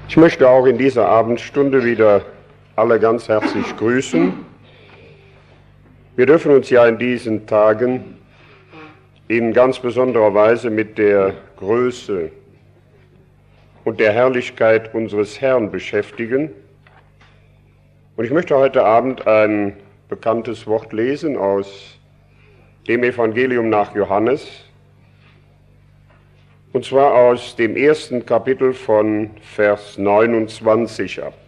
Ich möchte auch in dieser Abendstunde wieder alle ganz herzlich grüßen. Wir dürfen uns ja in diesen Tagen in ganz besonderer Weise mit der Größe und der Herrlichkeit unseres Herrn beschäftigen. Und ich möchte heute Abend ein bekanntes Wort lesen aus dem Evangelium nach Johannes, und zwar aus dem ersten Kapitel von Vers 29 ab.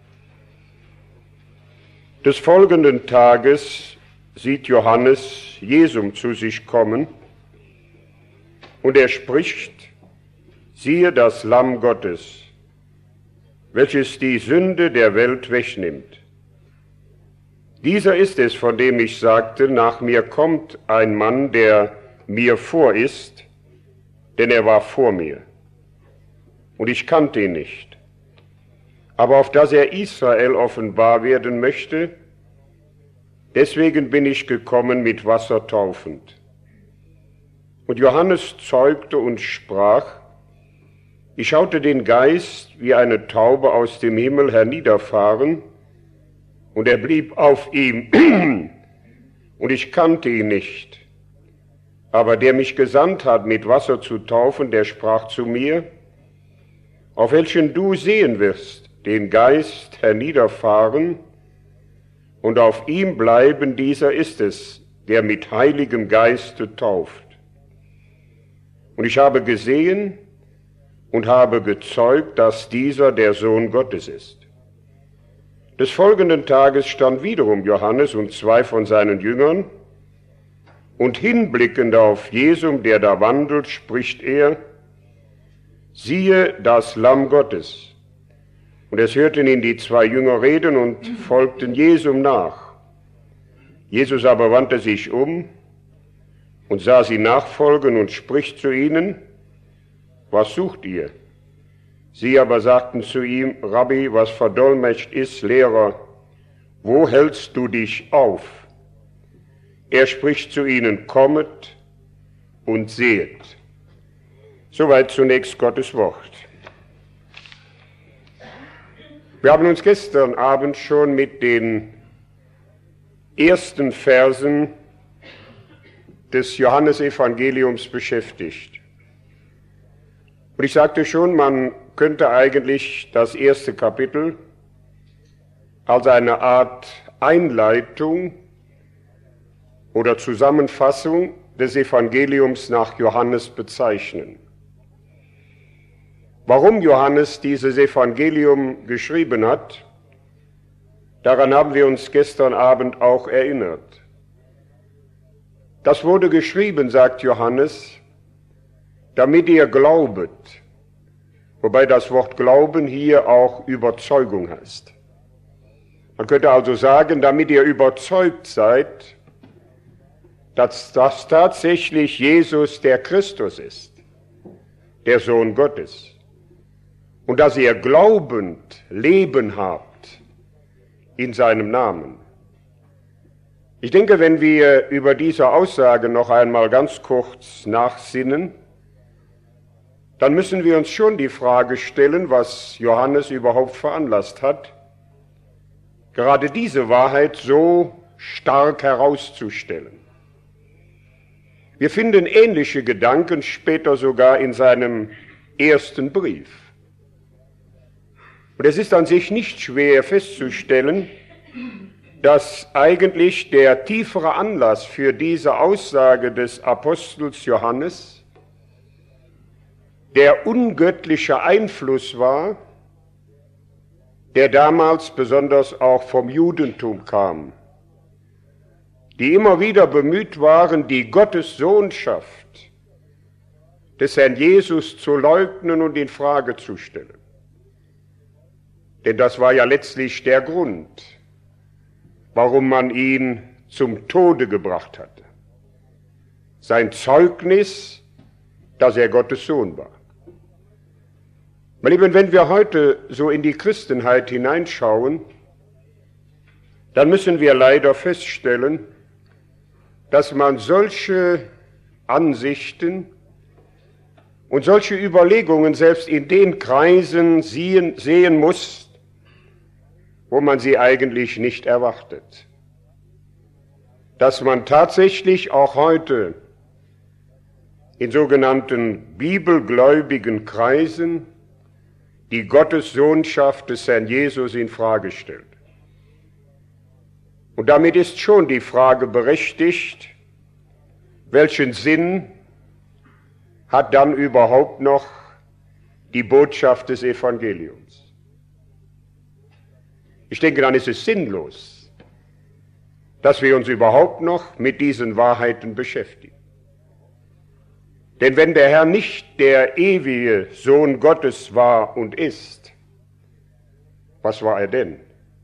Des folgenden Tages sieht Johannes Jesum zu sich kommen, und er spricht: Siehe das Lamm Gottes, welches die Sünde der Welt wegnimmt. Dieser ist es, von dem ich sagte, nach mir kommt ein Mann, der mir vor ist, denn er war vor mir, und ich kannte ihn nicht. Aber auf dass er Israel offenbar werden möchte, deswegen bin ich gekommen mit Wasser taufend. Und Johannes zeugte und sprach: Ich schaute den Geist wie eine Taube aus dem Himmel herniederfahren, und er blieb auf ihm, und ich kannte ihn nicht. Aber der mich gesandt hat, mit Wasser zu taufen, der sprach zu mir: Auf welchen du sehen wirst, den Geist herniederfahren und auf ihm bleiben, dieser ist es, der mit Heiligem Geiste tauft. Und ich habe gesehen und habe gezeugt, dass dieser der Sohn Gottes ist. Des folgenden Tages stand wiederum Johannes und zwei von seinen Jüngern, und hinblickend auf Jesum, der da wandelt, spricht er: Siehe das Lamm Gottes. Und es hörten ihn die zwei Jünger reden und folgten Jesum nach. Jesus aber wandte sich um und sah sie nachfolgen und spricht zu ihnen: Was sucht ihr? Sie aber sagten zu ihm: Rabbi, was verdolmetscht ist, Lehrer, wo hältst du dich auf? Er spricht zu ihnen: Kommet und sehet. Soweit zunächst Gottes Wort. Wir haben uns gestern Abend schon mit den ersten Versen des Johannesevangeliums beschäftigt. Und ich sagte schon, man könnte eigentlich das erste Kapitel als eine Art Einleitung oder Zusammenfassung des Evangeliums nach Johannes bezeichnen. Warum Johannes dieses Evangelium geschrieben hat, daran haben wir uns gestern Abend auch erinnert. Das wurde geschrieben, sagt Johannes, damit ihr glaubet, wobei das Wort Glauben hier auch Überzeugung heißt. Man könnte also sagen, damit ihr überzeugt seid, dass das tatsächlich Jesus der Christus ist, der Sohn Gottes, und dass ihr glaubend Leben habt in seinem Namen. Ich denke, wenn wir über diese Aussage noch einmal ganz kurz nachsinnen, dann müssen wir uns schon die Frage stellen, was Johannes überhaupt veranlasst hat, gerade diese Wahrheit so stark herauszustellen. Wir finden ähnliche Gedanken später sogar in seinem ersten Brief. Und es ist an sich nicht schwer festzustellen, dass eigentlich der tiefere Anlass für diese Aussage des Apostels Johannes der ungöttliche Einfluss war, der damals besonders auch vom Judentum kam, die immer wieder bemüht waren, die Gottessohnschaft des Herrn Jesus zu leugnen und in Frage zu stellen. Denn das war ja letztlich der Grund, warum man ihn zum Tode gebracht hatte. Sein Zeugnis, dass er Gottes Sohn war. Meine Lieben, wenn wir heute so in die Christenheit hineinschauen, dann müssen wir leider feststellen, dass man solche Ansichten und solche Überlegungen selbst in den Kreisen sehen muss, wo man sie eigentlich nicht erwartet. Dass man tatsächlich auch heute in sogenannten bibelgläubigen Kreisen die Gottessohnschaft des Herrn Jesus in Frage stellt. Und damit ist schon die Frage berechtigt, welchen Sinn hat dann überhaupt noch die Botschaft des Evangeliums? Ich denke, dann ist es sinnlos, dass wir uns überhaupt noch mit diesen Wahrheiten beschäftigen. Denn wenn der Herr nicht der ewige Sohn Gottes war und ist, was war er denn?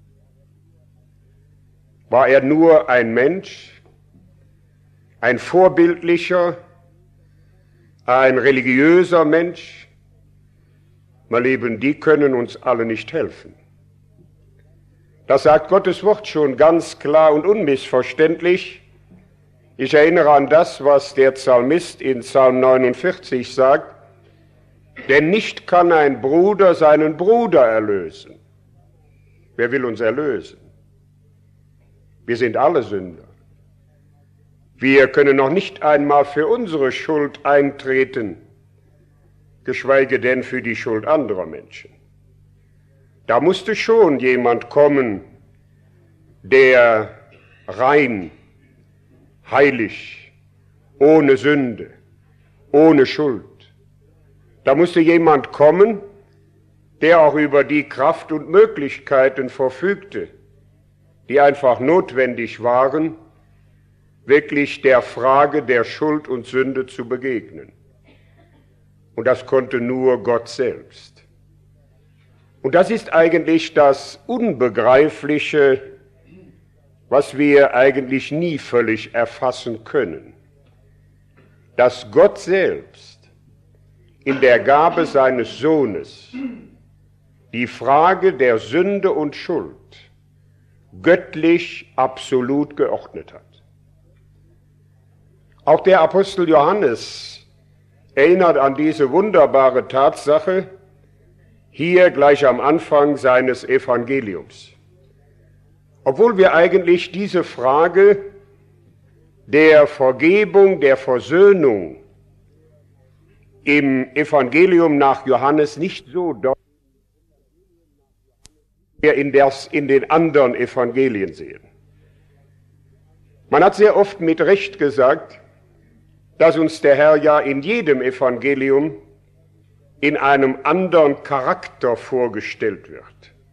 War er nur ein Mensch, ein vorbildlicher, ein religiöser Mensch? Meine Lieben, die können uns alle nicht helfen. Das sagt Gottes Wort schon ganz klar und unmissverständlich. Ich erinnere an das, was der Psalmist in Psalm 49 sagt, denn nicht kann ein Bruder seinen Bruder erlösen. Wer will uns erlösen? Wir sind alle Sünder. Wir können noch nicht einmal für unsere Schuld eintreten, geschweige denn für die Schuld anderer Menschen. Da musste schon jemand kommen, der rein, heilig, ohne Sünde, ohne Schuld. Da musste jemand kommen, der auch über die Kraft und Möglichkeiten verfügte, die einfach notwendig waren, wirklich der Frage der Schuld und Sünde zu begegnen. Und das konnte nur Gott selbst. Und das ist eigentlich das Unbegreifliche, was wir eigentlich nie völlig erfassen können, dass Gott selbst in der Gabe seines Sohnes die Frage der Sünde und Schuld göttlich absolut geordnet hat. Auch der Apostel Johannes erinnert an diese wunderbare Tatsache hier gleich am Anfang seines Evangeliums. Obwohl wir eigentlich diese Frage der Vergebung, der Versöhnung im Evangelium nach Johannes nicht so deutlich in den anderen Evangelien sehen. Man hat sehr oft mit Recht gesagt, dass uns der Herr ja in jedem Evangelium in einem anderen Charakter vorgestellt wird.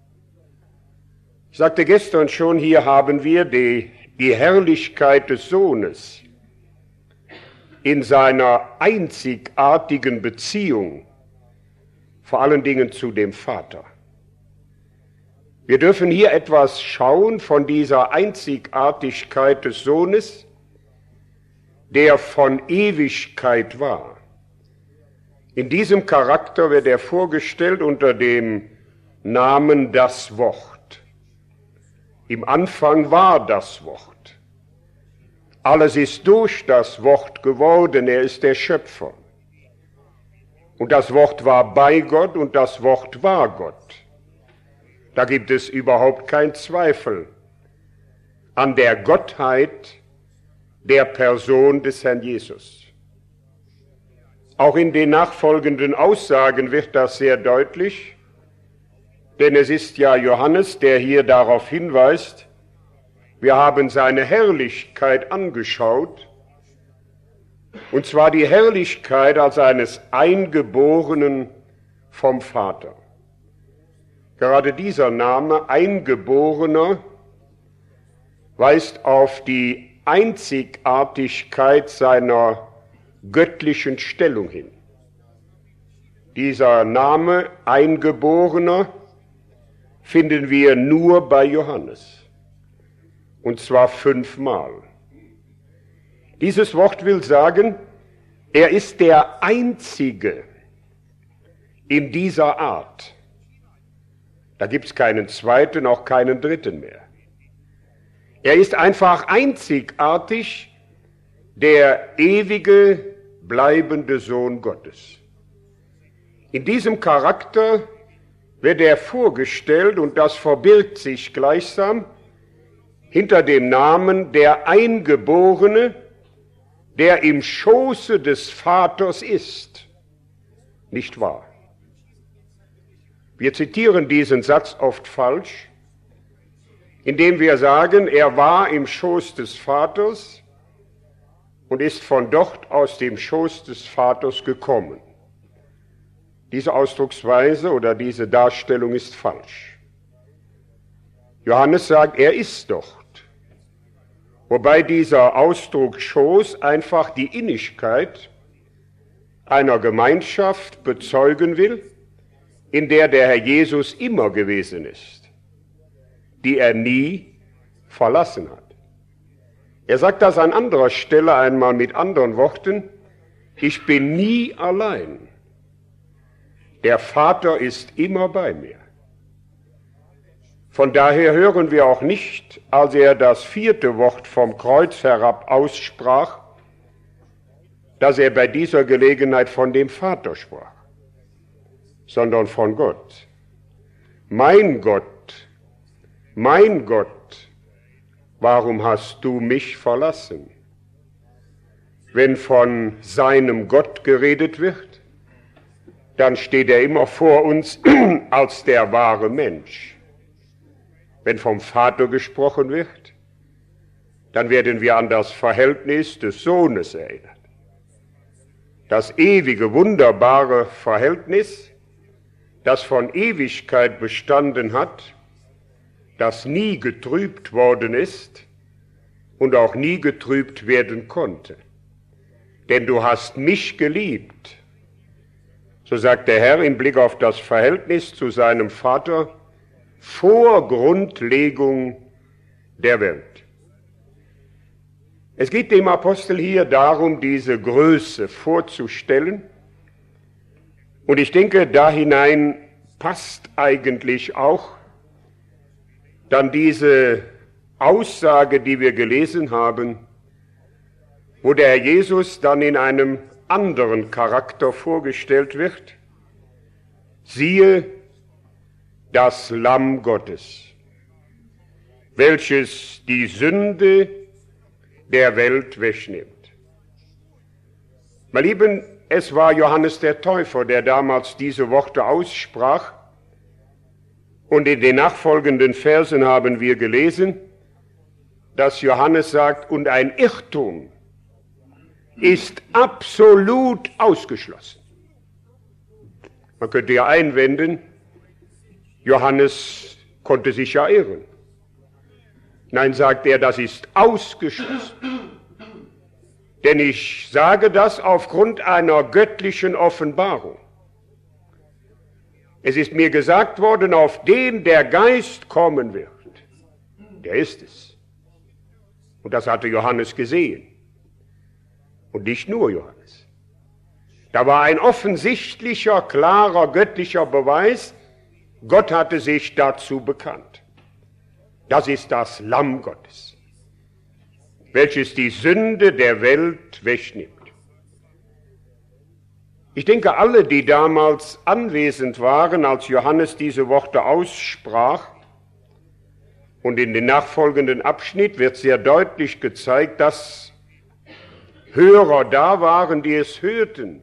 Ich sagte gestern schon, hier haben wir die Herrlichkeit des Sohnes in seiner einzigartigen Beziehung, vor allen Dingen zu dem Vater. Wir dürfen hier etwas schauen von dieser Einzigartigkeit des Sohnes, der von Ewigkeit war. In diesem Charakter wird er vorgestellt unter dem Namen das Wort. Im Anfang war das Wort. Alles ist durch das Wort geworden, er ist der Schöpfer. Und das Wort war bei Gott und das Wort war Gott. Da gibt es überhaupt keinen Zweifel an der Gottheit der Person des Herrn Jesus. Auch in den nachfolgenden Aussagen wird das sehr deutlich, denn es ist ja Johannes, der hier darauf hinweist, wir haben seine Herrlichkeit angeschaut, und zwar die Herrlichkeit als eines Eingeborenen vom Vater. Gerade dieser Name Eingeborener weist auf die Einzigartigkeit seiner göttlichen Stellung hin. Dieser Name Eingeborener finden wir nur bei Johannes, und zwar 5-mal. Dieses Wort will sagen, er ist der Einzige in dieser Art. Da gibt es keinen zweiten, auch keinen dritten mehr. Er ist einfach einzigartig, der ewige, bleibende Sohn Gottes. In diesem Charakter wird er vorgestellt und das verbirgt sich gleichsam hinter dem Namen der Eingeborene, der im Schoße des Vaters ist. Nicht wahr? Wir zitieren diesen Satz oft falsch, indem wir sagen, er war im Schoß des Vaters und ist von dort aus dem Schoß des Vaters gekommen. Diese Ausdrucksweise oder diese Darstellung ist falsch. Johannes sagt, er ist dort. Wobei dieser Ausdruck Schoß einfach die Innigkeit einer Gemeinschaft bezeugen will, in der der Herr Jesus immer gewesen ist, die er nie verlassen hat. Er sagt das an anderer Stelle einmal mit anderen Worten, ich bin nie allein. Der Vater ist immer bei mir. Von daher hören wir auch nicht, als er das 4. Wort vom Kreuz herab aussprach, dass er bei dieser Gelegenheit von dem Vater sprach, sondern von Gott. Mein Gott, warum hast du mich verlassen? Wenn von seinem Gott geredet wird, dann steht er immer vor uns als der wahre Mensch. Wenn vom Vater gesprochen wird, dann werden wir an das Verhältnis des Sohnes erinnert. Das ewige, wunderbare Verhältnis, das von Ewigkeit bestanden hat, das nie getrübt worden ist und auch nie getrübt werden konnte. Denn du hast mich geliebt. So sagt der Herr im Blick auf das Verhältnis zu seinem Vater vor Grundlegung der Welt. Es geht dem Apostel hier darum, diese Größe vorzustellen. Und ich denke, da hinein passt eigentlich auch dann diese Aussage, die wir gelesen haben, wo der Herr Jesus dann in einem anderen Charakter vorgestellt wird. Siehe, das Lamm Gottes, welches die Sünde der Welt wegnimmt. Meine Lieben, es war Johannes der Täufer, der damals diese Worte aussprach. Und in den nachfolgenden Versen haben wir gelesen, dass Johannes sagt, und ein Irrtum ist absolut ausgeschlossen. Man könnte ja einwenden, Johannes konnte sich ja irren. Nein, sagt er, das ist ausgeschlossen. Denn ich sage das aufgrund einer göttlichen Offenbarung. Es ist mir gesagt worden, auf den der Geist kommen wird. Der ist es. Und das hatte Johannes gesehen. Und nicht nur Johannes. Da war ein offensichtlicher, klarer, göttlicher Beweis, Gott hatte sich dazu bekannt. Das ist das Lamm Gottes, welches die Sünde der Welt wegnimmt. Ich denke, alle, die damals anwesend waren, als Johannes diese Worte aussprach, und in den nachfolgenden Abschnitt wird sehr deutlich gezeigt, dass Hörer da waren, die es hörten.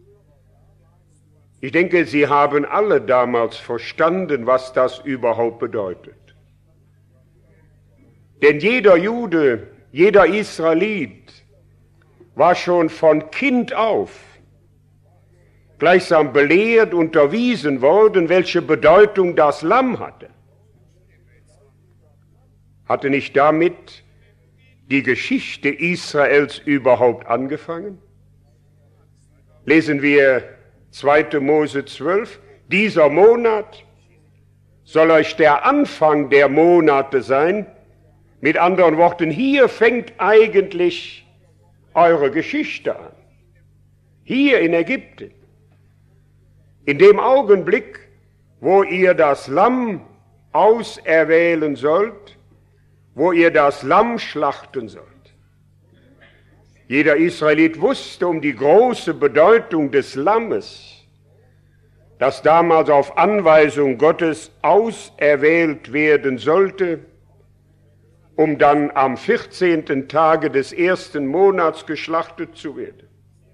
Ich denke, sie haben alle damals verstanden, was das überhaupt bedeutet. Denn jeder Jude, jeder Israelit war schon von Kind auf gleichsam belehrt, unterwiesen worden, welche Bedeutung das Lamm hatte. Hatte nicht damit die Geschichte Israels überhaupt angefangen? Lesen wir 2. Mose 12, dieser Monat soll euch der Anfang der Monate sein. Mit anderen Worten, hier fängt eigentlich eure Geschichte an. Hier in Ägypten. In dem Augenblick, wo ihr das Lamm auserwählen sollt, wo ihr das Lamm schlachten sollt. Jeder Israelit wusste um die große Bedeutung des Lammes. das damals auf Anweisung Gottes auserwählt werden sollte, um dann am 14. Tage des ersten Monats geschlachtet zu werden.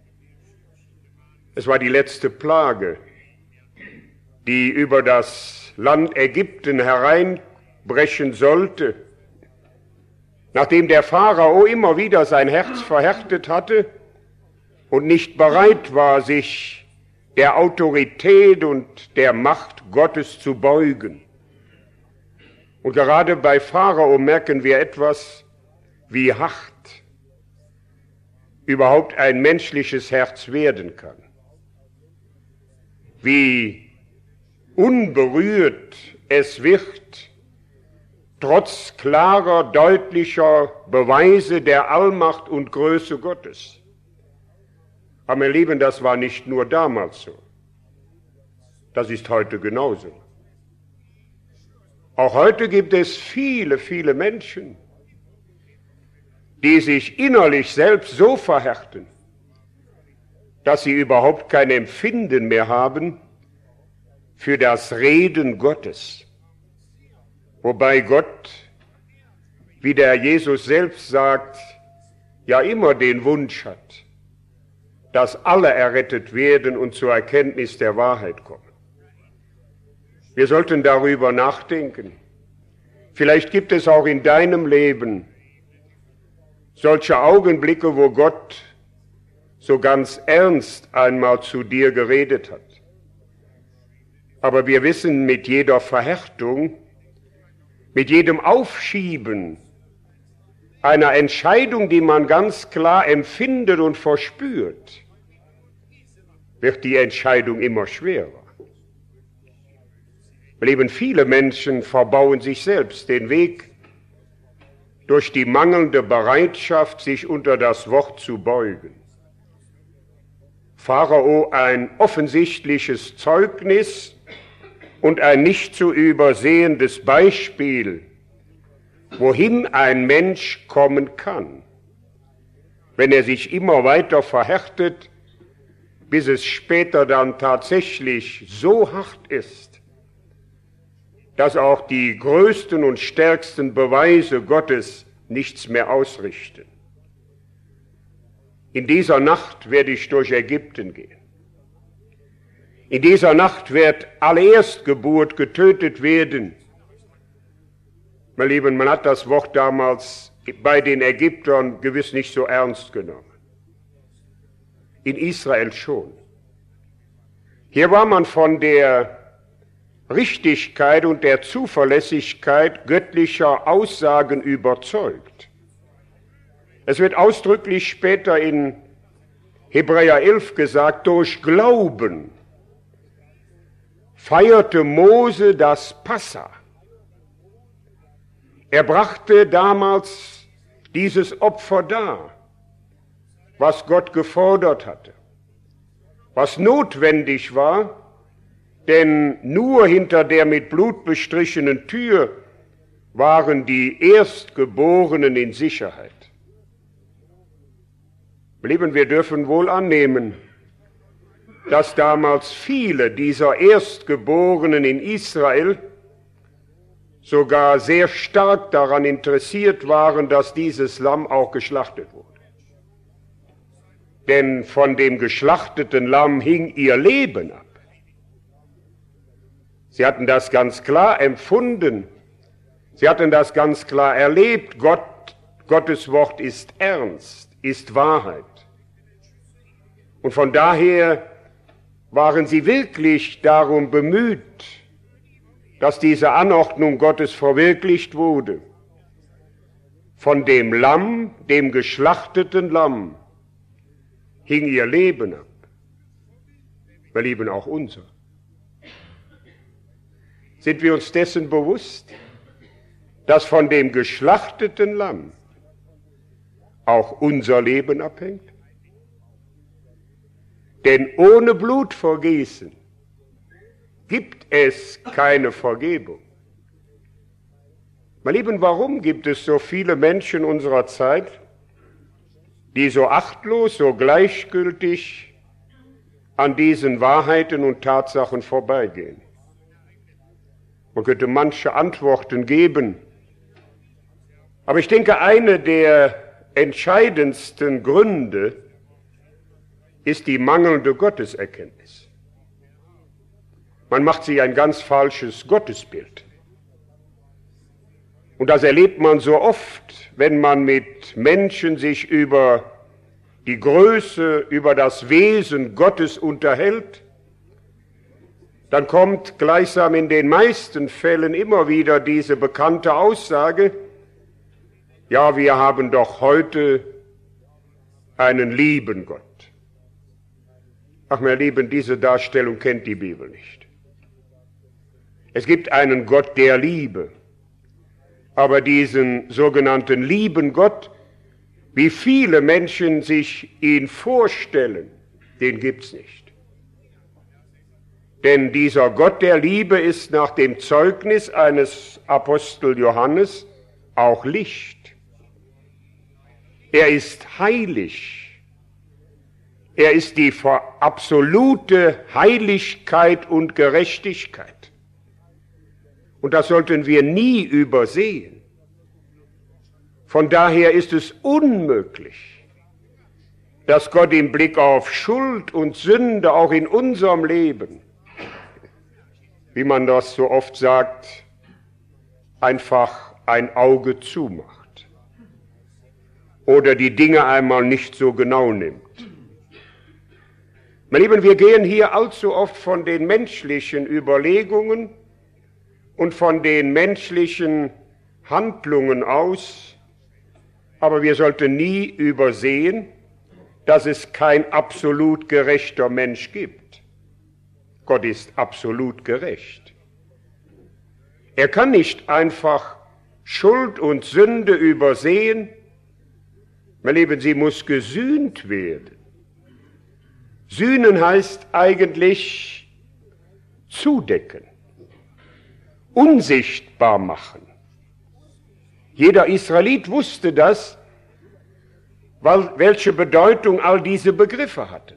Es war die letzte Plage, die über das Land Ägypten hereinbrechen sollte, nachdem der Pharao immer wieder sein Herz verhärtet hatte und nicht bereit war, sich der Autorität und der Macht Gottes zu beugen. Und gerade bei Pharao merken wir etwas, wie hart überhaupt ein menschliches Herz werden kann. Wie unberührt es wird, trotz klarer, deutlicher Beweise der Allmacht und Größe Gottes. Aber meine Lieben, das war nicht nur damals so. Das ist heute genauso. Auch heute gibt es viele, viele Menschen, die sich innerlich selbst so verhärten, dass sie überhaupt kein Empfinden mehr haben für das Reden Gottes. Wobei Gott, wie der Jesus selbst sagt, ja immer den Wunsch hat, dass alle errettet werden und zur Erkenntnis der Wahrheit kommen. Wir sollten darüber nachdenken. Vielleicht gibt es auch in deinem Leben solche Augenblicke, wo Gott so ganz ernst einmal zu dir geredet hat. Aber wir wissen, mit jeder Verhärtung, mit jedem Aufschieben einer Entscheidung, die man ganz klar empfindet und verspürt, wird die Entscheidung immer schwerer. Lieben, viele Menschen verbauen sich selbst den Weg durch die mangelnde Bereitschaft, sich unter das Wort zu beugen. Pharao ein offensichtliches Zeugnis und ein nicht zu übersehendes Beispiel, wohin ein Mensch kommen kann, wenn er sich immer weiter verhärtet, bis es später dann tatsächlich so hart ist, dass auch die größten und stärksten Beweise Gottes nichts mehr ausrichten. In dieser Nacht werde ich durch Ägypten gehen. In dieser Nacht wird alle Erstgeburt getötet werden. Meine Lieben, man hat das Wort damals bei den Ägyptern gewiss nicht so ernst genommen. In Israel schon. Hier war man von der Richtigkeit und der Zuverlässigkeit göttlicher Aussagen überzeugt. Es wird ausdrücklich später in Hebräer 11 gesagt, durch Glauben feierte Mose das Passa. Er brachte damals dieses Opfer dar, was Gott gefordert hatte, was notwendig war, denn nur hinter der mit Blut bestrichenen Tür waren die Erstgeborenen in Sicherheit. Lieben, wir dürfen wohl annehmen, dass damals viele dieser Erstgeborenen in Israel sogar sehr stark daran interessiert waren, dass dieses Lamm auch geschlachtet wurde. Denn von dem geschlachteten Lamm hing ihr Leben ab. Sie hatten das ganz klar empfunden. Sie hatten das ganz klar erlebt. Gottes Wort ist ernst, ist Wahrheit. Und von daher waren sie wirklich darum bemüht, dass diese Anordnung Gottes verwirklicht wurde. Von dem Lamm, dem geschlachteten Lamm, hing ihr Leben ab. Wir lieben auch unser. Sind wir uns dessen bewusst, dass von dem geschlachteten Lamm auch unser Leben abhängt? Denn ohne Blutvergießen gibt es keine Vergebung. Meine Lieben, warum gibt es so viele Menschen unserer Zeit, die so achtlos, so gleichgültig an diesen Wahrheiten und Tatsachen vorbeigehen. Man könnte manche Antworten geben, aber ich denke, eine der entscheidendsten Gründe ist die mangelnde Gotteserkenntnis. Man macht sich ein ganz falsches Gottesbild. Und das erlebt man so oft, wenn man mit Menschen sich über die Größe, über das Wesen Gottes unterhält, dann kommt gleichsam in den meisten Fällen immer wieder diese bekannte Aussage, ja, wir haben doch heute einen lieben Gott. Ach, meine Lieben, diese Darstellung kennt die Bibel nicht. Es gibt einen Gott der Liebe, aber diesen sogenannten lieben Gott, wie viele Menschen sich ihn vorstellen, den gibt's nicht. Denn dieser Gott der Liebe ist nach dem Zeugnis eines Apostel Johannes auch Licht. Er ist heilig. Er ist die absolute Heiligkeit und Gerechtigkeit. Und das sollten wir nie übersehen. Von daher ist es unmöglich, dass Gott im Blick auf Schuld und Sünde auch in unserem Leben, wie man das so oft sagt, einfach ein Auge zumacht oder die Dinge einmal nicht so genau nimmt. Meine Lieben, wir gehen hier allzu oft von den menschlichen Überlegungen und von den menschlichen Handlungen aus, aber wir sollten nie übersehen, dass es kein absolut gerechter Mensch gibt. Gott ist absolut gerecht. Er kann nicht einfach Schuld und Sünde übersehen. Meine Lieben, sie muss gesühnt werden. Sühnen heißt eigentlich zudecken, unsichtbar machen. Jeder Israelit wusste das, welche Bedeutung all diese Begriffe hatten.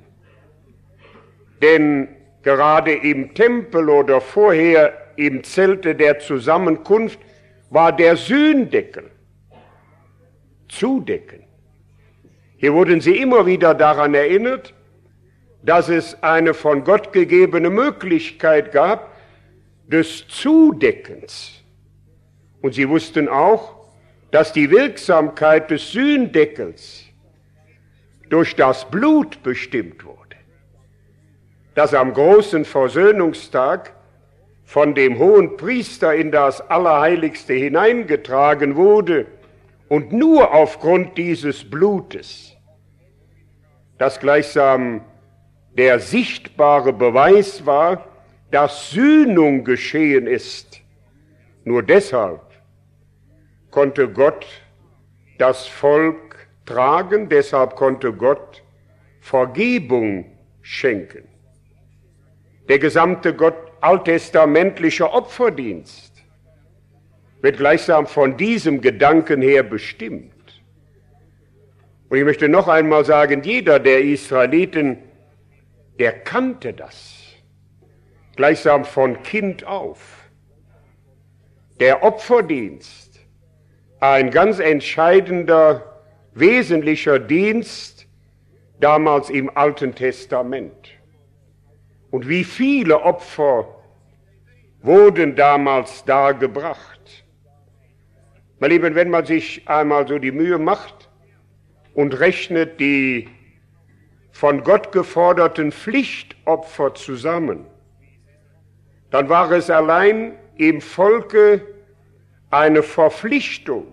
Denn gerade im Tempel oder vorher im Zelte der Zusammenkunft war der Sühndeckel, zudecken. Hier wurden sie immer wieder daran erinnert, dass es eine von Gott gegebene Möglichkeit gab des Zudeckens. Und sie wussten auch, dass die Wirksamkeit des Sühndeckels durch das Blut bestimmt wurde, das am großen Versöhnungstag von dem hohen Priester in das Allerheiligste hineingetragen wurde und nur aufgrund dieses Blutes, das gleichsam der sichtbare Beweis war, dass Sühnung geschehen ist. Nur deshalb konnte Gott das Volk tragen, deshalb konnte Gott Vergebung schenken. Der gesamte alttestamentliche Opferdienst wird gleichsam von diesem Gedanken her bestimmt. Und ich möchte noch einmal sagen, jeder der Israeliten, der kannte das, gleichsam von Kind auf. Der Opferdienst, ein ganz entscheidender, wesentlicher Dienst damals im Alten Testament. Und wie viele Opfer wurden damals dargebracht. Meine Lieben, wenn man sich einmal so die Mühe macht und rechnet die von Gott geforderten Pflichtopfer zusammen, dann war es allein im Volke eine Verpflichtung,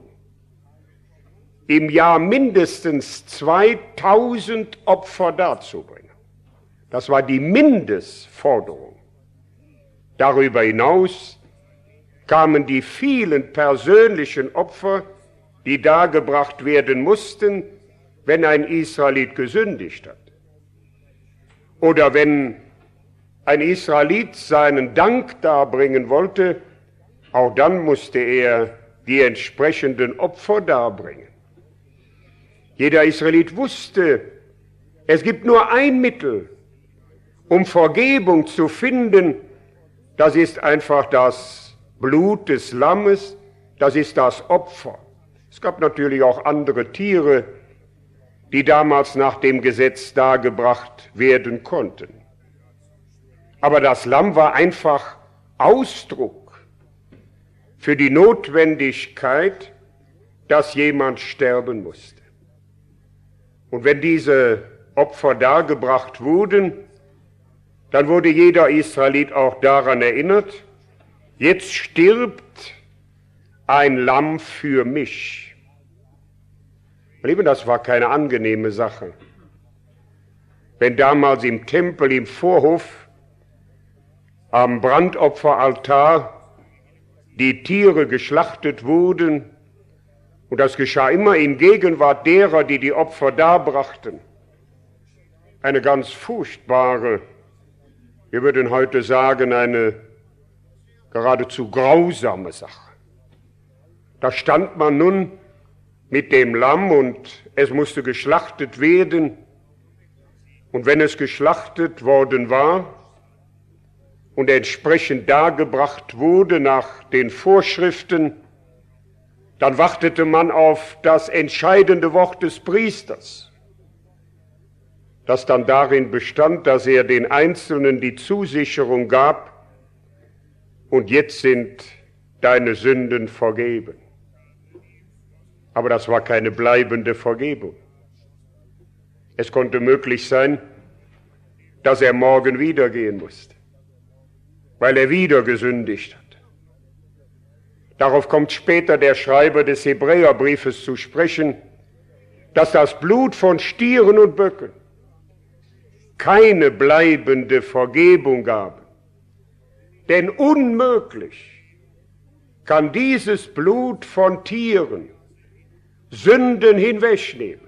im Jahr mindestens 2000 Opfer darzubringen. Das war die Mindestforderung. Darüber hinaus kamen die vielen persönlichen Opfer, die dargebracht werden mussten, wenn ein Israelit gesündigt hat. Oder wenn ein Israelit seinen Dank darbringen wollte, auch dann musste er die entsprechenden Opfer darbringen. Jeder Israelit wusste, es gibt nur ein Mittel, Um Vergebung zu finden, das ist einfach das Blut des Lammes, das ist das Opfer. Es gab natürlich auch andere Tiere, die damals nach dem Gesetz dargebracht werden konnten. Aber das Lamm war einfach Ausdruck für die Notwendigkeit, dass jemand sterben musste. Und wenn diese Opfer dargebracht wurden, dann wurde jeder Israelit auch daran erinnert, jetzt stirbt ein Lamm für mich. Liebe, das war keine angenehme Sache. Wenn damals im Tempel, im Vorhof, am Brandopferaltar die Tiere geschlachtet wurden, und das geschah immer in Gegenwart derer, die die Opfer darbrachten, eine ganz furchtbare, wir würden heute sagen, eine geradezu grausame Sache. Da stand man nun mit dem Lamm und es musste geschlachtet werden. Und wenn es geschlachtet worden war und entsprechend dargebracht wurde nach den Vorschriften, dann wartete man auf das entscheidende Wort des Priesters, das dann darin bestand, dass er den Einzelnen die Zusicherung gab, und jetzt sind deine Sünden vergeben. Aber das war keine bleibende Vergebung. Es konnte möglich sein, dass er morgen wieder gehen musste, weil er wieder gesündigt hat. Darauf kommt später der Schreiber des Hebräerbriefes zu sprechen, dass das Blut von Stieren und Böcken keine bleibende Vergebung gab. Denn unmöglich kann dieses Blut von Tieren Sünden hinwegnehmen.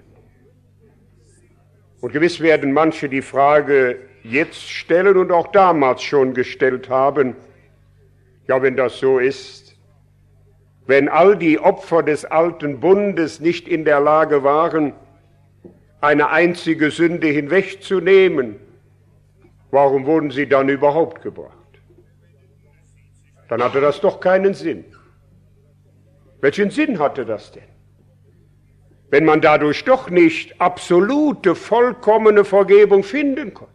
Und gewiss werden manche die Frage jetzt stellen und auch damals schon gestellt haben, ja, wenn das so ist, wenn all die Opfer des alten Bundes nicht in der Lage waren, eine einzige Sünde hinwegzunehmen, warum wurden sie dann überhaupt gebracht? Dann hatte das doch keinen Sinn. Welchen Sinn hatte das denn? Wenn man dadurch doch nicht absolute, vollkommene Vergebung finden konnte.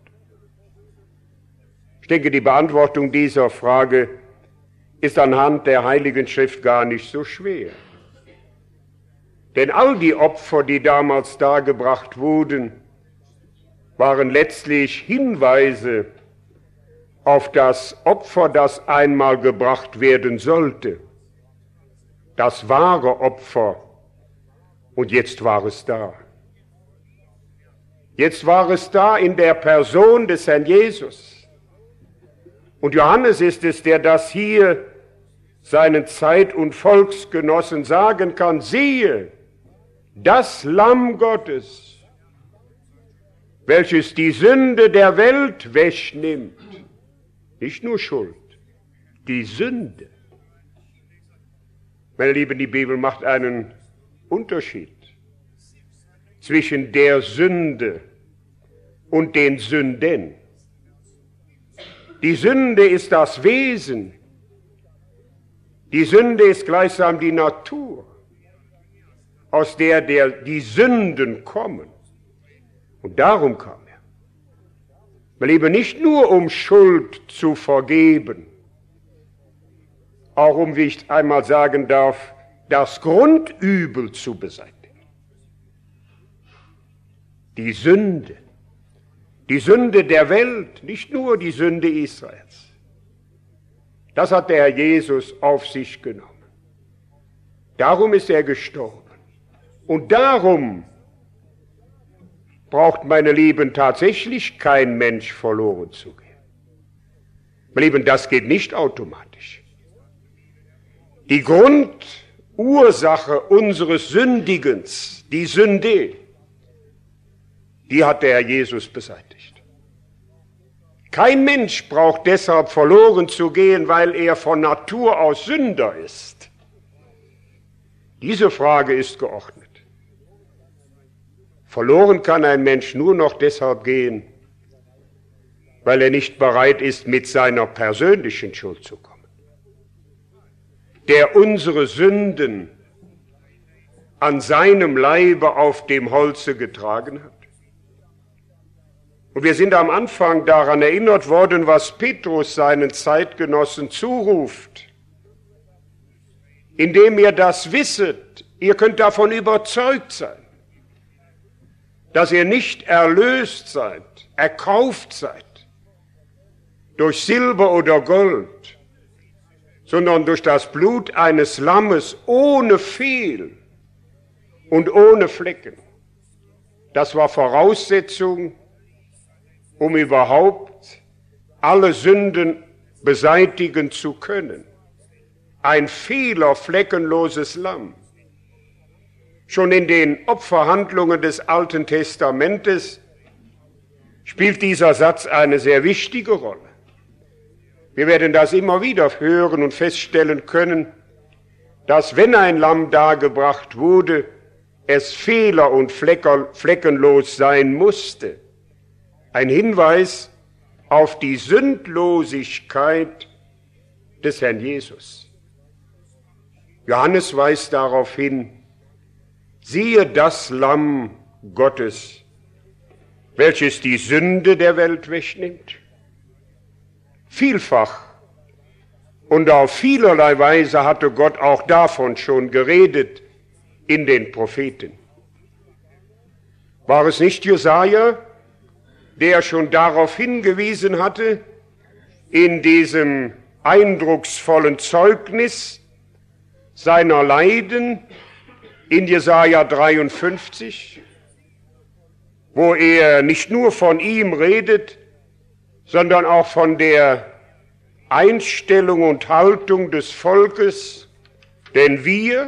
Ich denke, die Beantwortung dieser Frage ist anhand der Heiligen Schrift gar nicht so schwer. Denn all die Opfer, die damals dargebracht wurden, waren letztlich Hinweise auf das Opfer, das einmal gebracht werden sollte. Das wahre Opfer. Und jetzt war es da. Jetzt war es da in der Person des Herrn Jesus. Und Johannes ist es, der das hier seinen Zeit- und Volksgenossen sagen kann: Siehe, das Lamm Gottes, welches die Sünde der Welt wegnimmt. Nicht nur Schuld, die Sünde. Meine Lieben, die Bibel macht einen Unterschied zwischen der Sünde und den Sünden. Die Sünde ist das Wesen. Die Sünde ist gleichsam die Natur, aus der die Sünden kommen. Und darum kam er. Meine Lieben, nicht nur um Schuld zu vergeben, auch um, wie ich einmal sagen darf, das Grundübel zu beseitigen. Die Sünde der Welt, nicht nur die Sünde Israels. Das hat der Herr Jesus auf sich genommen. Darum ist er gestorben. Und darum braucht, meine Lieben, tatsächlich kein Mensch verloren zu gehen. Meine Lieben, das geht nicht automatisch. Die Grundursache unseres Sündigens, die Sünde, die hat der Herr Jesus beseitigt. Kein Mensch braucht deshalb verloren zu gehen, weil er von Natur aus Sünder ist. Diese Frage ist geordnet. Verloren kann ein Mensch nur noch deshalb gehen, weil er nicht bereit ist, mit seiner persönlichen Schuld zu kommen, der unsere Sünden an seinem Leibe auf dem Holze getragen hat. Und wir sind am Anfang daran erinnert worden, was Petrus seinen Zeitgenossen zuruft. Indem ihr das wisset, ihr könnt davon überzeugt sein, dass ihr nicht erlöst seid, erkauft seid, durch Silber oder Gold, sondern durch das Blut eines Lammes ohne Fehl und ohne Flecken. Das war Voraussetzung, um überhaupt alle Sünden beseitigen zu können. Ein fehlerfleckenloses Lamm. Schon in den Opferhandlungen des Alten Testamentes spielt dieser Satz eine sehr wichtige Rolle. Wir werden das immer wieder hören und feststellen können, dass wenn ein Lamm dargebracht wurde, es fehler- und fleckenlos sein musste. Ein Hinweis auf die Sündlosigkeit des Herrn Jesus. Johannes weist darauf hin, siehe das Lamm Gottes, welches die Sünde der Welt wegnimmt. Vielfach und auf vielerlei Weise hatte Gott auch davon schon geredet in den Propheten. War es nicht Jesaja, der schon darauf hingewiesen hatte, in diesem eindrucksvollen Zeugnis seiner Leiden in Jesaja 53, wo er nicht nur von ihm redet, sondern auch von der Einstellung und Haltung des Volkes, denn wir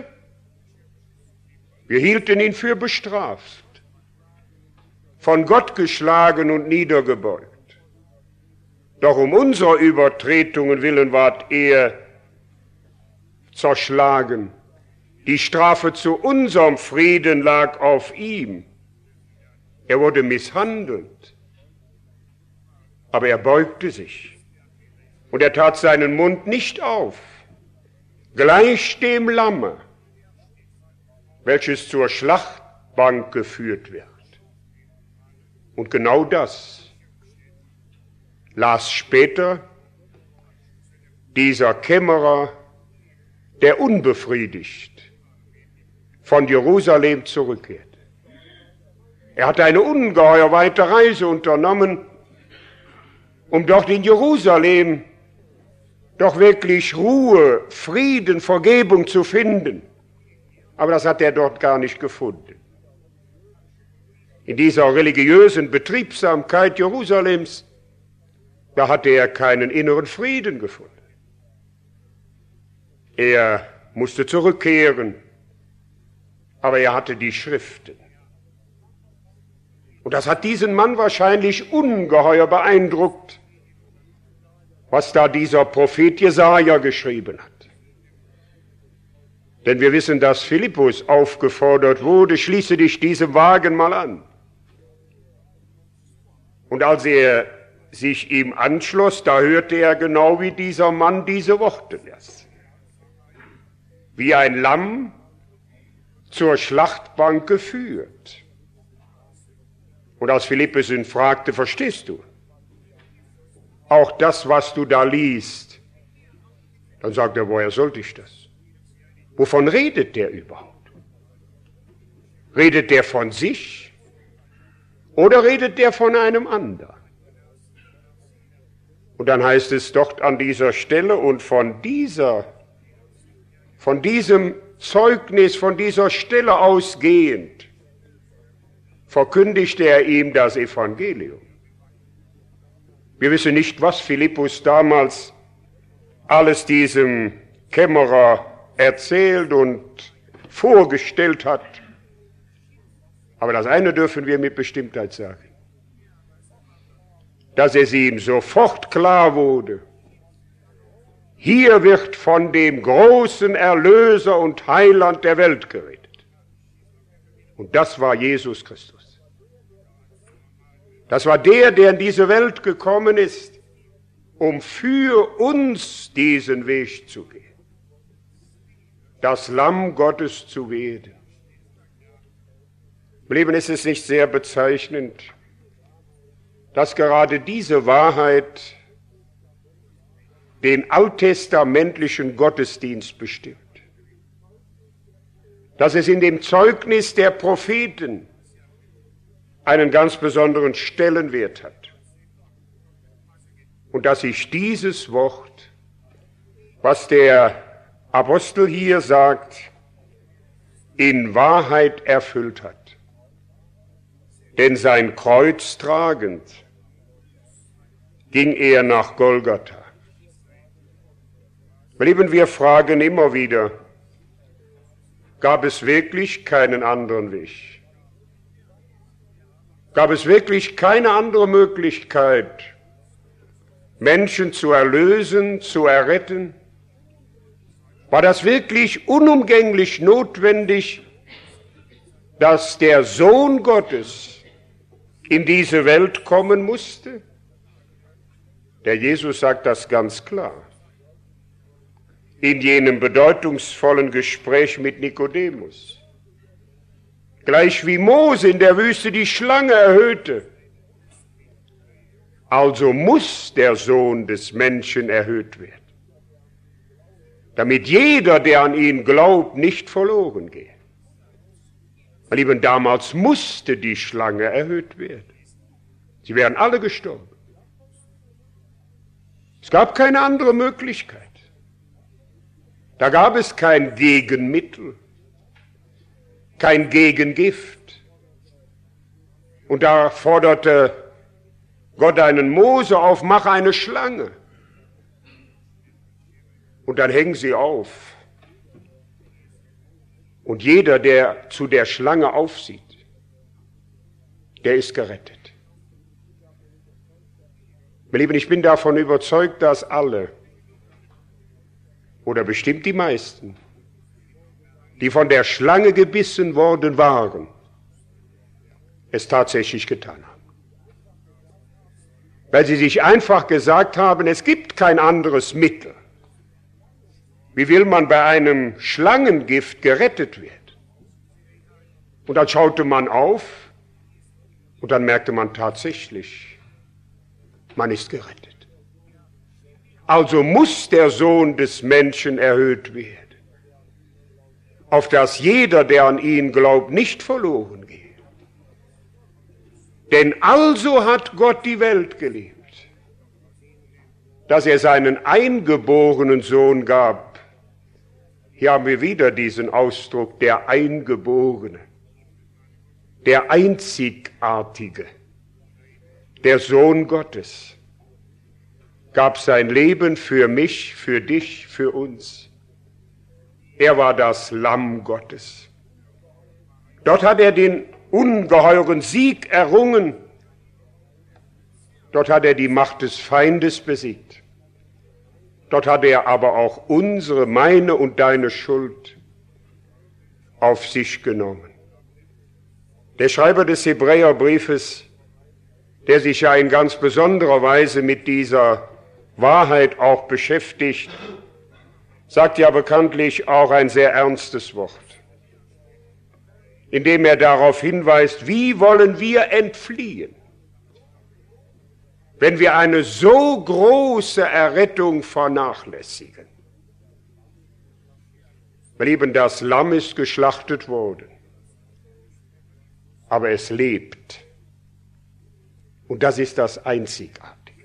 hielten ihn für bestraft, von Gott geschlagen und niedergebeugt. Doch um unserer Übertretungen willen ward er zerschlagen. Die Strafe zu unserem Frieden lag auf ihm. Er wurde misshandelt, aber er beugte sich und er tat seinen Mund nicht auf, gleich dem Lamme, welches zur Schlachtbank geführt wird. Und genau das las später dieser Kämmerer, der unbefriedigt von Jerusalem zurückkehrte. Er hatte eine ungeheuer weite Reise unternommen, um dort in Jerusalem doch wirklich Ruhe, Frieden, Vergebung zu finden. Aber das hat er dort gar nicht gefunden. In dieser religiösen Betriebsamkeit Jerusalems, da hatte er keinen inneren Frieden gefunden. Er musste zurückkehren, aber er hatte die Schriften. Und das hat diesen Mann wahrscheinlich ungeheuer beeindruckt, was da dieser Prophet Jesaja geschrieben hat. Denn wir wissen, dass Philippus aufgefordert wurde, schließe dich diesem Wagen mal an. Und als er sich ihm anschloss, da hörte er genau wie dieser Mann diese Worte las. Wie ein Lamm zur Schlachtbank geführt. Und als Philippus ihn fragte, verstehst du auch das, was du da liest? Dann sagt er, woher sollte ich das? Wovon redet der überhaupt? Redet der von sich? Oder redet der von einem anderen? Und dann heißt es dort an dieser Stelle, und von diesem Zeugnis, von dieser Stelle ausgehend, verkündigte er ihm das Evangelium. Wir wissen nicht, was Philippus damals alles diesem Kämmerer erzählt und vorgestellt hat. Aber das eine dürfen wir mit Bestimmtheit sagen, dass es ihm sofort klar wurde, hier wird von dem großen Erlöser und Heiland der Welt geredet. Und das war Jesus Christus. Das war der, der in diese Welt gekommen ist, um für uns diesen Weg zu gehen. Das Lamm Gottes zu werden. Lieben, ist es nicht sehr bezeichnend, dass gerade diese Wahrheit den alttestamentlichen Gottesdienst bestimmt. Dass es in dem Zeugnis der Propheten einen ganz besonderen Stellenwert hat. Und dass sich dieses Wort, was der Apostel hier sagt, in Wahrheit erfüllt hat. Denn sein Kreuz tragend ging er nach Golgatha. Lieben, wir fragen immer wieder, gab es wirklich keinen anderen Weg? Gab es wirklich keine andere Möglichkeit, Menschen zu erlösen, zu erretten? War das wirklich unumgänglich notwendig, dass der Sohn Gottes in diese Welt kommen musste? Der Jesus sagt das ganz klar. In jenem bedeutungsvollen Gespräch mit Nikodemus. Gleich wie Mose in der Wüste die Schlange erhöhte. Also muss der Sohn des Menschen erhöht werden, damit jeder, der an ihn glaubt, nicht verloren geht. Weil eben damals musste die Schlange erhöht werden. Sie wären alle gestorben. Es gab keine andere Möglichkeit. Da gab es kein Gegenmittel, kein Gegengift. Und da forderte Gott einen Mose auf, mach eine Schlange. Und dann hängen sie auf. Und jeder, der zu der Schlange aufsieht, der ist gerettet. Meine Lieben, ich bin davon überzeugt, dass alle, oder bestimmt die meisten, die von der Schlange gebissen worden waren, es tatsächlich getan haben. Weil sie sich einfach gesagt haben, es gibt kein anderes Mittel. Wie will man bei einem Schlangengift gerettet werden? Und dann schaute man auf und dann merkte man tatsächlich, man ist gerettet. Also muss der Sohn des Menschen erhöht werden, auf dass jeder, der an ihn glaubt, nicht verloren geht. Denn also hat Gott die Welt geliebt, dass er seinen eingeborenen Sohn gab. Hier haben wir wieder diesen Ausdruck, der Eingeborene, der Einzigartige, der Sohn Gottes, gab sein Leben für mich, für dich, für uns. Er war das Lamm Gottes. Dort hat er den ungeheuren Sieg errungen. Dort hat er die Macht des Feindes besiegt. Dort hat er aber auch unsere, meine und deine Schuld auf sich genommen. Der Schreiber des Hebräerbriefes, der sich ja in ganz besonderer Weise mit dieser Wahrheit auch beschäftigt, sagt ja bekanntlich auch ein sehr ernstes Wort, indem er darauf hinweist, wie wollen wir entfliehen, wenn wir eine so große Errettung vernachlässigen. Meine Lieben, das Lamm ist geschlachtet worden, aber es lebt. Und das ist das Einzigartige.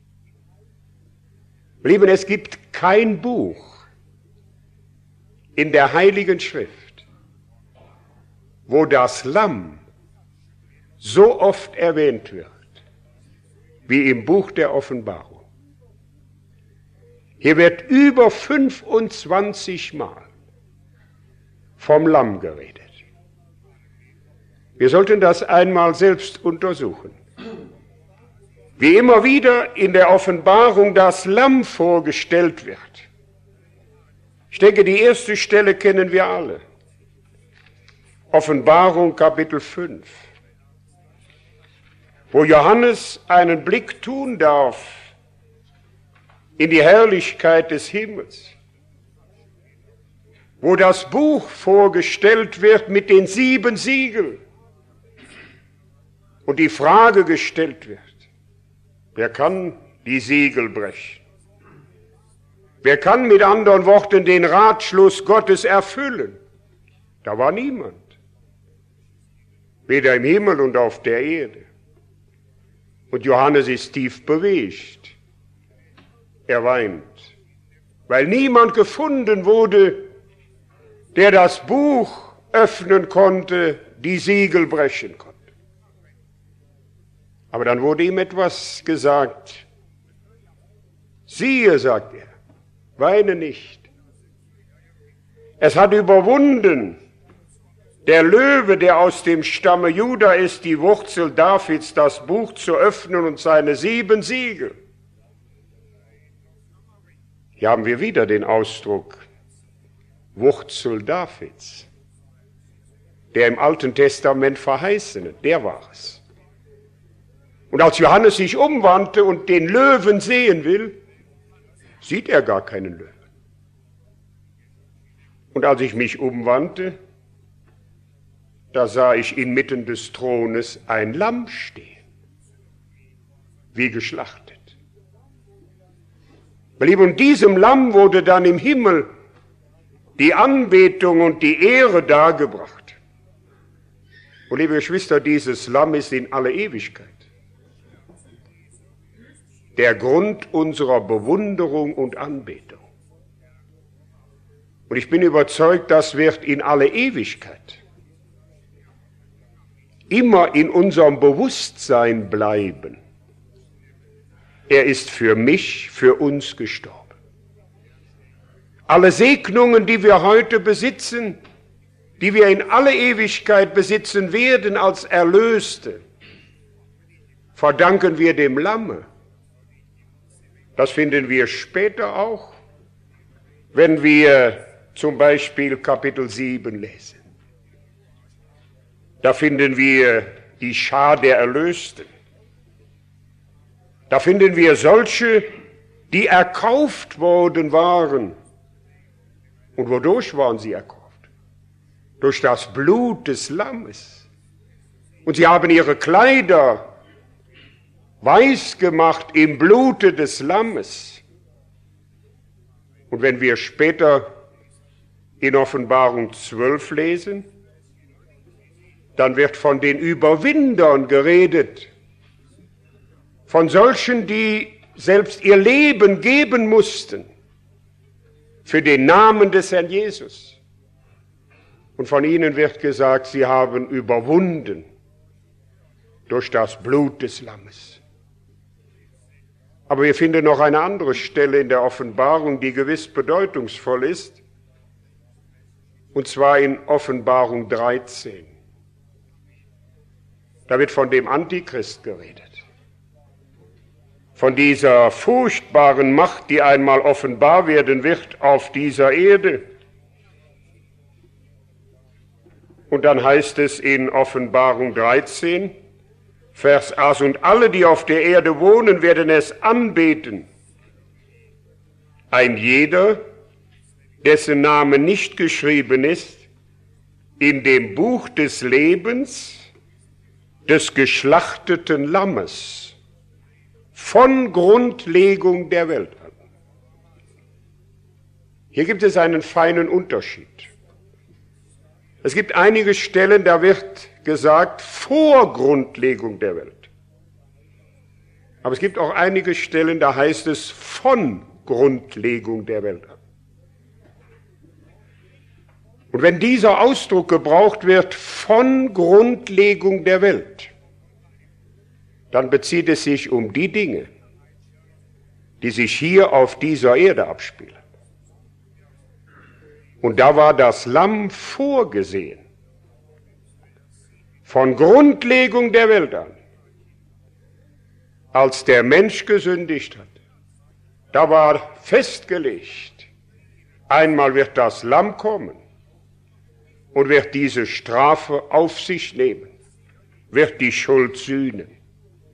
Meine Lieben, es gibt kein Buch in der Heiligen Schrift, wo das Lamm so oft erwähnt wird, wie im Buch der Offenbarung. Hier wird über 25 Mal vom Lamm geredet. Wir sollten das einmal selbst untersuchen. Wie immer wieder in der Offenbarung das Lamm vorgestellt wird. Ich denke, die erste Stelle kennen wir alle. Offenbarung Kapitel 5. wo Johannes einen Blick tun darf in die Herrlichkeit des Himmels, wo das Buch vorgestellt wird mit den 7 Siegeln und die Frage gestellt wird, wer kann die Siegel brechen? Wer kann mit anderen Worten den Ratschluss Gottes erfüllen? Da war niemand, weder im Himmel und auf der Erde. Und Johannes ist tief bewegt. Er weint, weil niemand gefunden wurde, der das Buch öffnen konnte, die Siegel brechen konnte. Aber dann wurde ihm etwas gesagt. Siehe, sagt er, weine nicht. Es hat überwunden der Löwe, der aus dem Stamme Juda ist, die Wurzel Davids, das Buch zu öffnen und seine 7 Siegel. Hier haben wir wieder den Ausdruck Wurzel Davids, der im Alten Testament verheißene, der war es. Und als Johannes sich umwandte und den Löwen sehen will, sieht er gar keinen Löwen. Und als ich mich umwandte, da sah ich inmitten des Thrones ein Lamm stehen, wie geschlachtet. Meine Lieben, und diesem Lamm wurde dann im Himmel die Anbetung und die Ehre dargebracht. Und liebe Geschwister, dieses Lamm ist in alle Ewigkeit der Grund unserer Bewunderung und Anbetung. Und ich bin überzeugt, das wird in alle Ewigkeit immer in unserem Bewusstsein bleiben. Er ist für mich, für uns gestorben. Alle Segnungen, die wir heute besitzen, die wir in alle Ewigkeit besitzen werden als Erlöste, verdanken wir dem Lamme. Das finden wir später auch, wenn wir zum Beispiel Kapitel 7 lesen. Da finden wir die Schar der Erlösten. Da finden wir solche, die erkauft worden waren. Und wodurch waren sie erkauft? Durch das Blut des Lammes. Und sie haben ihre Kleider weiß gemacht im Blute des Lammes. Und wenn wir später in Offenbarung 12 lesen, dann wird von den Überwindern geredet, von solchen, die selbst ihr Leben geben mussten für den Namen des Herrn Jesus. Und von ihnen wird gesagt, sie haben überwunden durch das Blut des Lammes. Aber wir finden noch eine andere Stelle in der Offenbarung, die gewiss bedeutungsvoll ist, und zwar in Offenbarung 13. Da wird von dem Antichrist geredet, von dieser furchtbaren Macht, die einmal offenbar werden wird auf dieser Erde. Und dann heißt es in Offenbarung 13, Vers 1, und alle, die auf der Erde wohnen, werden es anbeten. Ein jeder, dessen Name nicht geschrieben ist in dem Buch des Lebens des geschlachteten Lammes von Grundlegung der Welt an. Hier gibt es einen feinen Unterschied. Es gibt einige Stellen, da wird gesagt, vor Grundlegung der Welt. Aber es gibt auch einige Stellen, da heißt es von Grundlegung der Welt an. Und wenn dieser Ausdruck gebraucht wird, von Grundlegung der Welt, dann bezieht es sich um die Dinge, die sich hier auf dieser Erde abspielen. Und da war das Lamm vorgesehen, von Grundlegung der Welt an, als der Mensch gesündigt hat. Da war festgelegt, einmal wird das Lamm kommen und wird diese Strafe auf sich nehmen, wird die Schuld sühnen.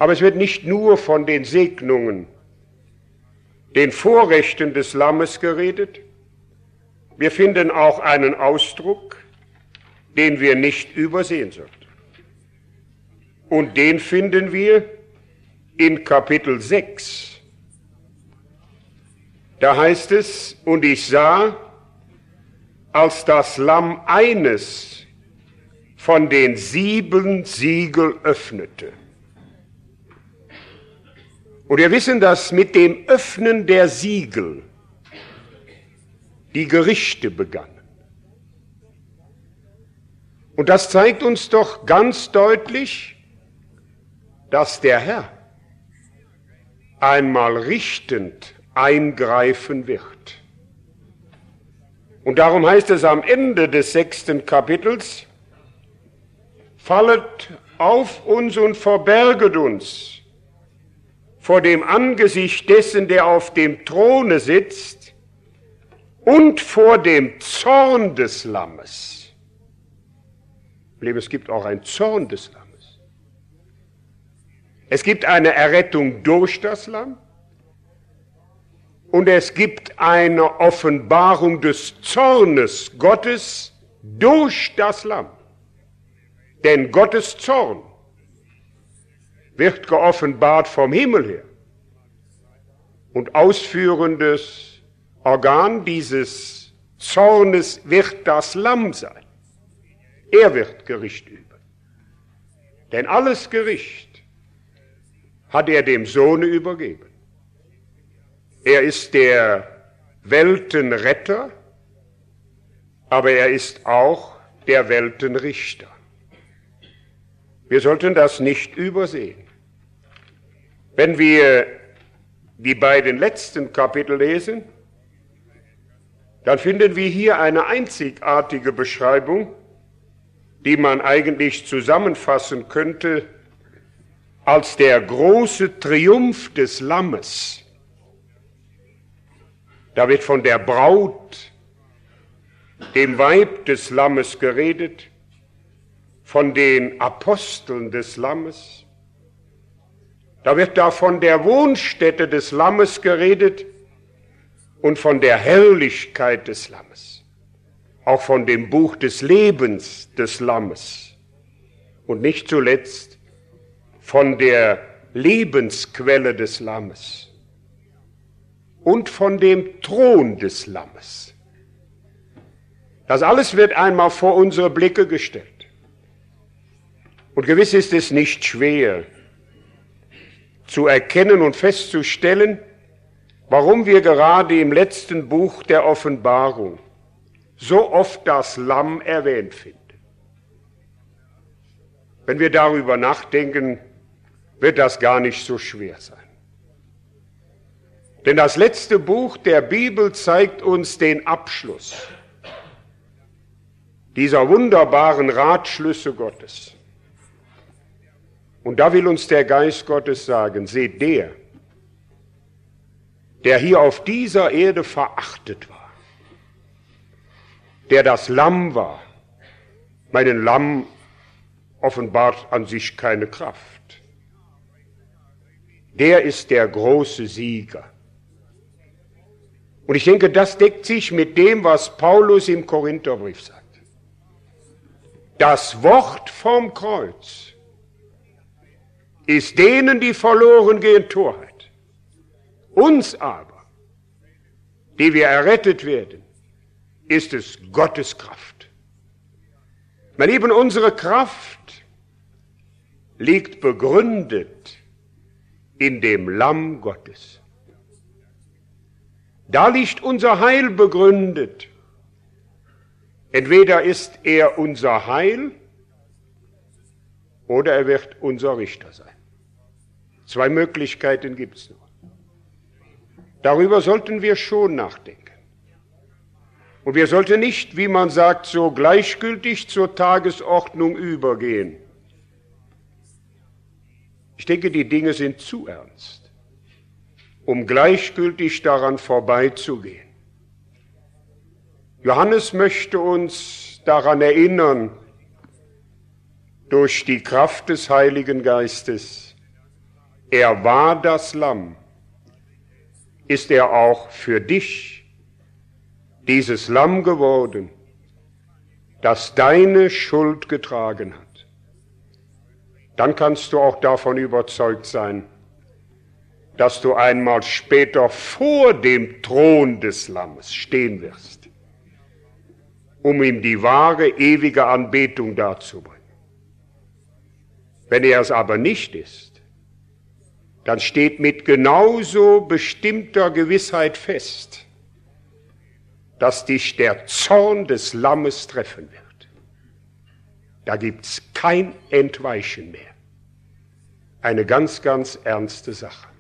Aber es wird nicht nur von den Segnungen, den Vorrechten des Lammes geredet. Wir finden auch einen Ausdruck, den wir nicht übersehen sollten. Und den finden wir in Kapitel 6. Da heißt es, und ich sah, als das Lamm eines von den 7 Siegel öffnete. Und wir wissen, dass mit dem Öffnen der Siegel die Gerichte begannen. Und das zeigt uns doch ganz deutlich, dass der Herr einmal richtend eingreifen wird. Und darum heißt es am Ende des 6. Kapitels, fallet auf uns und verberget uns vor dem Angesicht dessen, der auf dem Throne sitzt, und vor dem Zorn des Lammes. Es gibt auch einen Zorn des Lammes. Es gibt eine Errettung durch das Lamm und es gibt eine Offenbarung des Zornes Gottes durch das Lamm. Denn Gottes Zorn wird geoffenbart vom Himmel her. Und ausführendes Organ dieses Zornes wird das Lamm sein. Er wird Gericht üben. Denn alles Gericht hat er dem Sohne übergeben. Er ist der Weltenretter, aber er ist auch der Weltenrichter. Wir sollten das nicht übersehen. Wenn wir die beiden letzten Kapitel lesen, dann finden wir hier eine einzigartige Beschreibung, die man eigentlich zusammenfassen könnte als der große Triumph des Lammes. Da wird von der Braut, dem Weib des Lammes geredet, von den Aposteln des Lammes. Da wird da von der Wohnstätte des Lammes geredet und von der Herrlichkeit des Lammes. Auch von dem Buch des Lebens des Lammes. Und nicht zuletzt von der Lebensquelle des Lammes. Und von dem Thron des Lammes. Das alles wird einmal vor unsere Blicke gestellt. Und gewiss ist es nicht schwer zu erkennen und festzustellen, warum wir gerade im letzten Buch der Offenbarung so oft das Lamm erwähnt finden. Wenn wir darüber nachdenken, wird das gar nicht so schwer sein. Denn das letzte Buch der Bibel zeigt uns den Abschluss dieser wunderbaren Ratschlüsse Gottes. Und da will uns der Geist Gottes sagen, seht, der hier auf dieser Erde verachtet war, der das Lamm war, mein Lamm offenbart an sich keine Kraft, der ist der große Sieger. Und ich denke, das deckt sich mit dem, was Paulus im Korintherbrief sagt. Das Wort vom Kreuz ist denen, die verloren gehen, Torheit. Uns aber, die wir errettet werden, ist es Gottes Kraft. Mein Lieben, unsere Kraft liegt begründet in dem Lamm Gottes. Da liegt unser Heil begründet. Entweder ist er unser Heil oder er wird unser Richter sein. 2 Möglichkeiten gibt es nur. Darüber sollten wir schon nachdenken. Und wir sollten nicht, wie man sagt, so gleichgültig zur Tagesordnung übergehen. Ich denke, die Dinge sind zu ernst, um gleichgültig daran vorbeizugehen. Johannes möchte uns daran erinnern, durch die Kraft des Heiligen Geistes, er war das Lamm, ist er auch für dich dieses Lamm geworden, das deine Schuld getragen hat. Dann kannst du auch davon überzeugt sein, dass du einmal später vor dem Thron des Lammes stehen wirst, um ihm die wahre, ewige Anbetung darzubringen. Wenn er es aber nicht ist, dann steht mit genauso bestimmter Gewissheit fest, dass dich der Zorn des Lammes treffen wird. Da gibt's kein Entweichen mehr. Eine ganz, ganz ernste Sache.